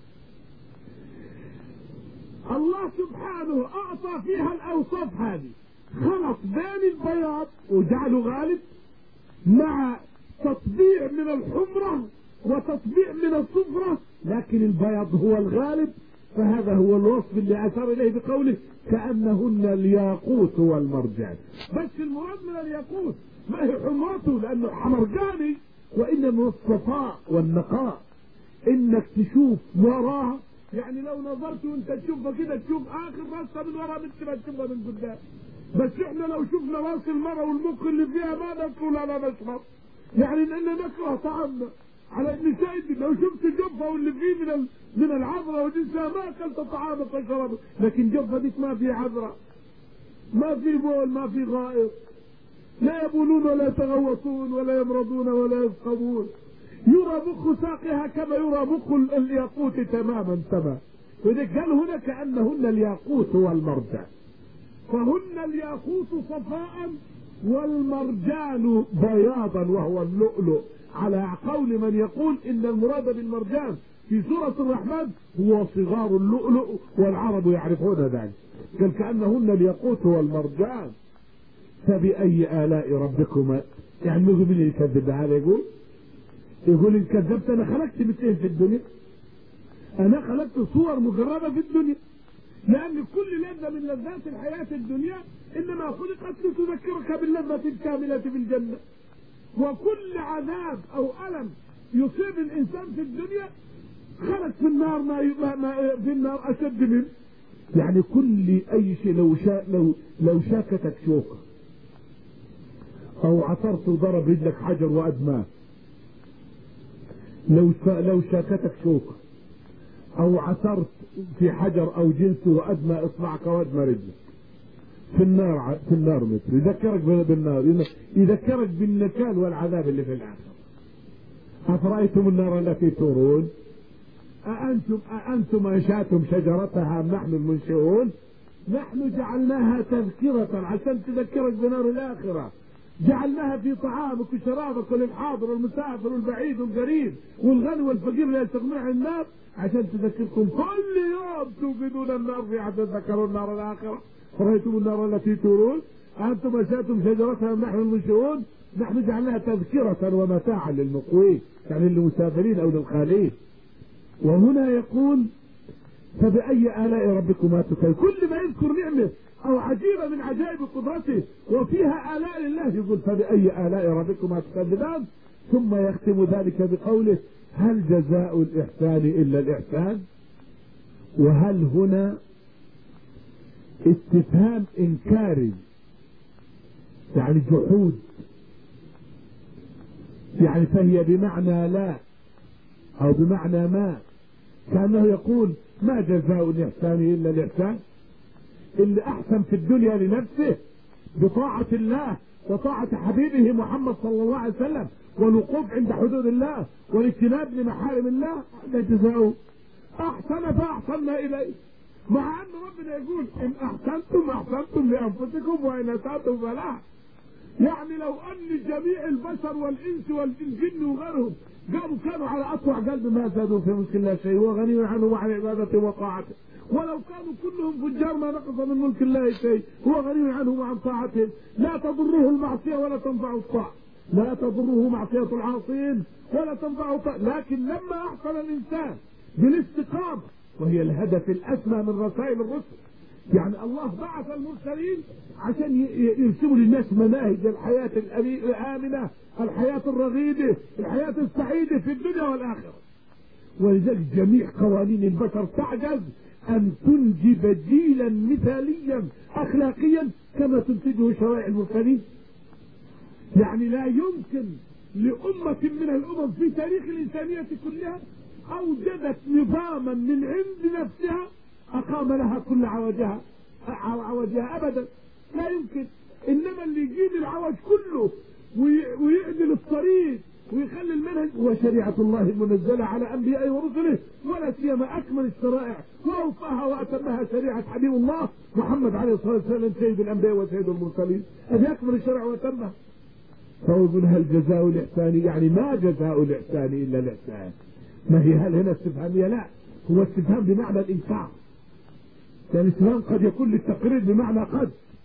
الله سبحانه اعطى فيها الاوصاف هذه، خلط بين البياض وجعله غالب مع تطبيع من الحمرة وتطبيع من الصفرة، لكن البياض هو الغالب. فهذا هو الوصف اللي اشار اليه بقوله كأنهن الياقوت والمرجان. بس المراد من الياقوت ما هي حمرته لانه حمرجاني، وانما الصفاء والنقاء، انك تشوف وراها. يعني لو نظرت وانت تشوفها كده تشوف اخر راسها من ورا مثل ما تشوفها من قدام. بس احنا لو شفنا راس المرأة والمخ اللي فيها ما نقول لا نشرب، يعني لان نكره طعامنا على النساء. لو شفت جبهة واللي فيه من العذراء وجنسها ما اكلت طعامك وشربك، لكن جبهة ديك ما في عذراء، ما في بول، ما في غائط، لا يبولون ولا يتغوصون ولا يمرضون ولا يسقمون، يرى مخ ساقها كما يرى مخ الياقوت تماما. وذلك قال هنا كأنهن الياقوت والمرجان، فهن الياقوت صفاء والمرجان بياضا وهو اللؤلؤ، على قول من يقول ان المراد بالمرجان في سورة الرحمن هو صغار اللؤلؤ، والعرب يعرفون ذلك. قال كأنهن الياقوت والمرجان. فبأي آلاء ربكما، يعني نقول من يكذب هذا؟ يقول إن كذبت أنا خلقت مثلين في الدنيا، أنا خلقت صور مجردة في الدنيا، لأن كل لذة من لذات الحياة الدنيا إنما خلقت لتذكرك باللذة الكاملة في الجنة، وكل عذاب أو ألم يصيب الإنسان في الدنيا خلق في النار ما في النار أشد منه. يعني كل أي شيء لو شاكتك شوكة أو عثرت وضرب رجلك حجر وأدماه، لو شاكتك شوكة أو عثرت في حجر أو جنس وأدمى إصبعك وأدمى رجلك، في النار مثل يذكرك بالنار، يذكرك بالنكال والعذاب اللي في الآخرة. أفرأيتم النار التي تورون أأنتم أنشأتم شجرتها أم نحن المنشئون؟ نحن جعلناها تذكرة عشان تذكرك بنار الآخرة، جعلناها في طعامك وشرابك وللحاضر والمسافر والبعيد والقريب والغني والفقير لا يستغنون عن النار، عشان تذكركم كل يوم توقدون النار في عدد تذكروا النار الآخرة. فرأيتم النار التي تورون أنتم أنشأتم شجرتها نحن المنشئون، نحن جعلناها تذكرة ومتاعا للمقوين، يعني للمسافرين أو للخالين. وهنا يقول فبأي آلاء ربكما تكذبان، كل ما يذكر نعمه أو عجيبة من عجائب قدرته وفيها آلاء لله يقول فبأي آلاء ربكما تكذبان، ثم يختم ذلك بقوله هل جزاء الإحسان إلا الإحسان. وهل هنا استفهام إنكاري، يعني جحود، يعني فهي بمعنى لا أو بمعنى ما، كأنه يقول ما جزاء الإحسان إلا الإحسان. اللي أحسن في الدنيا لنفسه بطاعة الله وطاعة حبيبه محمد صلى الله عليه وسلم والوقوف عند حدود الله والاجتناب لمحارم الله، هذا جزاؤه. أحسن فأحسننا إليه، مع أن ربنا يقول إن أحسنتم لأنفسكم وإن أسأتم فلا. يعني لو أن جميع البشر والإنس والجن وغيرهم كانوا على أطوع قلب ما زادوا في ملك الله شيء، هو غني عنه وعن عبادته وطاعته. ولو كانوا كلهم فجار ما نقص من ملك الله شيء، هو غني عنه وعن طاعته. لا تضره المعصية ولا تنفع الطاعة، لا تضره معصية العاصين ولا تنفع الطاعة. لكن لما أحسن الإنسان بالاستقامة، وهي الهدف الأسمى من رسائل الرسل، يعني الله بعث المرسلين عشان يرسموا للناس مناهج الحياة الآمنة، الحياة الرغيدة، الحياة السعيدة في الدنيا والآخرة. ولذلك جميع قوانين البشر تعجز أن تنجب جيلا مثاليا أخلاقيا كما تنتجه شرائع المرسلين. يعني لا يمكن لأمة من الأمم في تاريخ الإنسانية كلها أوجدت نظاما من عند نفسها أقام لها كل عوجها أبدا، لا يمكن. إنما اللي يجيب العوج كله ويعدل الطريق ويخلي المنهج وشريعة الله المنزلة على أنبيائه ورسله، ولا سيما أكمل الشرائع وأوفاها وأتمها شريعة حبيب الله محمد عليه الصلاة والسلام سيد الأنبياء وسيد المرسلين، هذه أكمل الشرائع وأتمها. فهو يقول هل جزاء الإحسان، يعني ما جزاء الإحسان إلا الإحسان. ما هي هل هنا استفهامية؟ لا، هو استفهام بمعنى الإنكار. يعني الاستفهام قد يكون للتقرير بمعنى قد.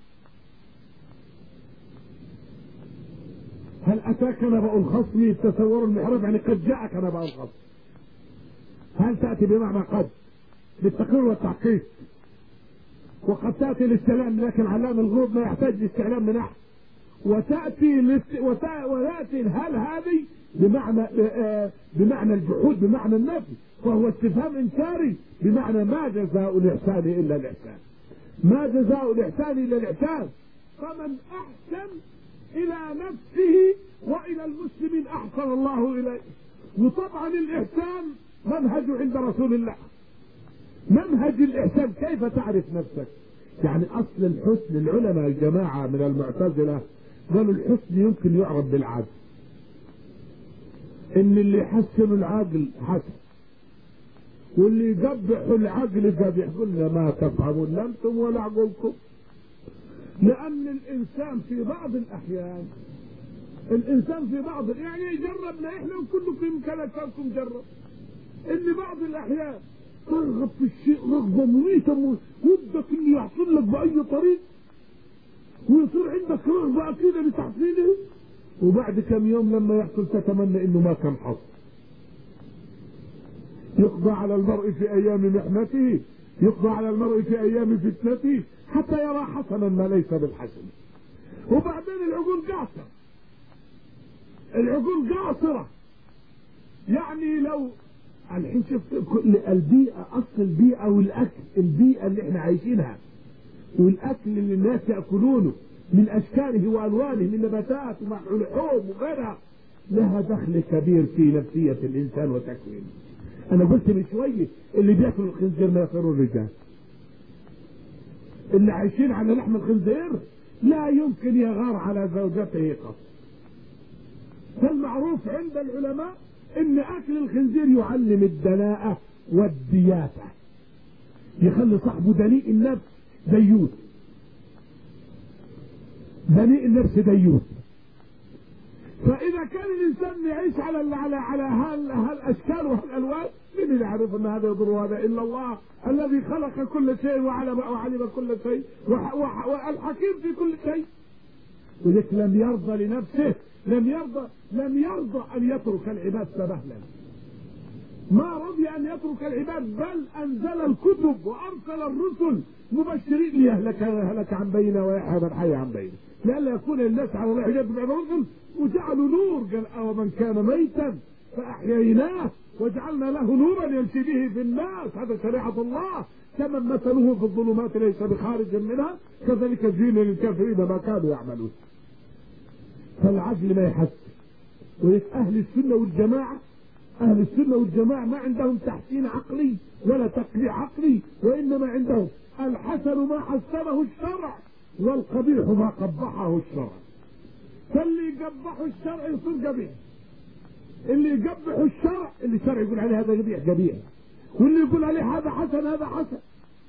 هل أتاك نبأ الخصم تصور المحراب، يعني قد جاءك نبأ الخصم. هل تأتي بمعنى قد للتقرير والتحقيق، وقد تأتي للاستعلام، لكن علام الغروب ما يحتاج لاستعلام من أحد. وتأتي هل هذه بمعنى الجحود، بمعنى النفي، فهو استفهام إنكاري بمعنى ما جزاء الإحسان إلا الإحسان، ما جزاء الإحسان إلا الإحسان. فمن أحسن إلى نفسه وإلى المسلمين أحسن الله إليه. وطبعا الإحسان منهج عند رسول الله، منهج الإحسان كيف تعرف نفسك. يعني أصل الحسن، العلماء الجماعة من المعتزلة قالوا الحسن يمكن يعرف بالعدل، إن اللي يحسن العقل حسن واللي يقبح العقل قبح. قلنا ما تفهمون لا أنتم ولا عقلكم. لأن الإنسان في بعض الأحيان، يعني جربنا إحنا وكلكم كلكم جرب، إن بعض الأحيان ترغب في الشيء رغبة مميتة ودك إنه يحصل لك بأي طريق، ويصير عندك رغبة أكيدة لتحصيله، وبعد كم يوم لما يحصل تتمنى إنه ما كان حصل. يقضى على المرء في أيام محنته، يقضى على المرء في أيام فتنته، حتى يرى حسنا ما ليس بالحسن. وبعدين العقول قاصرة. يعني لو الحين شفت البيئة، أصل البيئة والأكل، البيئة اللي احنا عايشينها والأكل اللي الناس يأكلونه من أشكاله وألوانه من نباتات ولحوم وغيرها، لها دخل كبير في نفسية الإنسان وتكوينه. أنا قلت من شوية اللي بياكل الخنزير ما يصيرون رجال، اللي عايشين على لحم الخنزير لا يمكن يغار على زوجته قط. فالمعروف عند العلماء ان اكل الخنزير يعلم الدناءة والدياسة، يخلي صاحبه دنيء النفس ديوث، دنيء النفس ديوث. فاذا كان الانسان يعيش على هالاشكال وهالالوان، من اللي يعرف ان هذا يضر وهذا الا الله الذي خلق كل شيء وعلم كل شيء والحكيم في كل شيء. ولك لم يرضى لنفسه، لم يرضى ان يترك العباد سبهلا، ما رضي ان يترك العباد، بل انزل الكتب وارسل الرسل مبشرين ليهلك عن بينه ويحيى من حي عن بينه، لئلا يكون الناس على الله حجاب بعد الرسل. وجعلوا نور، قال ومن كان ميتا فاحييناه وجعلنا له نورا يمشي به في الناس، هذا شريعة الله. كمن مثله في الظلمات ليس بخارج منها كذلك زين للكافرين ما كانوا يعملون. فالعدل ما يحس. أهل السنة والجماعة ما عندهم تحسين عقلي ولا تقليع عقلي، وإنما عندهم الحسن ما حسنه الشرع والقبيح ما قبحه الشرع. فاللي يقبحه الشرع يصير قبيح، اللي يقبح الشرع اللي الشرع يقول عليه هذا قبيح، واللي يقول عليه هذا حسن هذا حسن.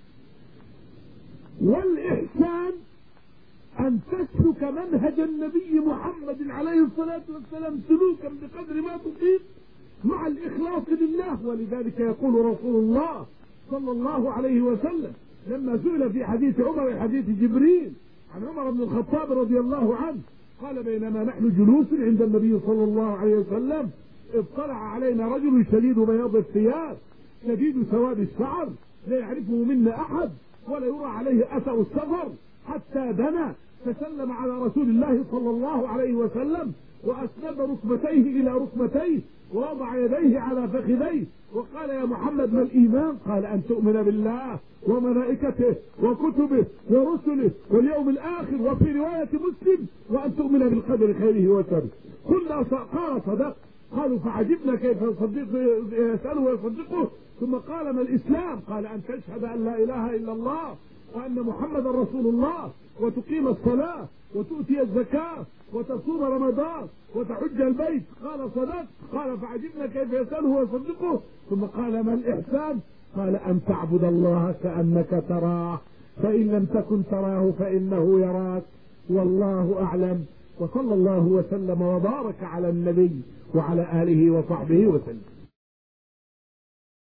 والإحسان أن تسلك منهج النبي محمد عليه الصلاة والسلام سلوكا بقدر ما تطيق مع الإخلاص لله. ولذلك يقول رسول الله صلى الله عليه وسلم لما سئل في حديث عمر، حديث جبريل عن عمر بن الخطاب رضي الله عنه، قال بينما نحن جلوس عند النبي صلى الله عليه وسلم اطلع علينا رجل شديد بياض الثياب شديد سواد الشعر لا يعرفه منا أحد، ولا يرى عليه أثر السفر، حتى دنا فسلم على رسول الله صلى الله عليه وسلم، وأسند ركبتيه إلى ركبتيه، ووضع يديه على فخذيه، وقال: يا محمد ما الإيمان؟ قال: أن تؤمن بالله وملائكته وكتبه ورسله واليوم الآخر، وفي رواية مسلم: وأن تؤمن بالقدر خيره وشره. قلنا: قال: صدق. قالوا: فعجبنا كيف يسأله ويصدقه. ثم قال: ما الإسلام؟ قال: أن تشهد أن لا إله إلا الله وأن محمد رسول الله، وتقيم الصلاة، وتؤتي الزكاة، وتصوم رمضان، وتحج البيت. قال: صدق. قال: فعجبنا كيف يسأله ويصدقه. ثم قال: ما الإحسان؟ قال: أن تعبد الله كأنك تراه، فإن لم تكن تراه فإنه يراك، والله أعلم. وصلى الله وسلم وبارك على النبي وعلى آله وصحبه وسلم.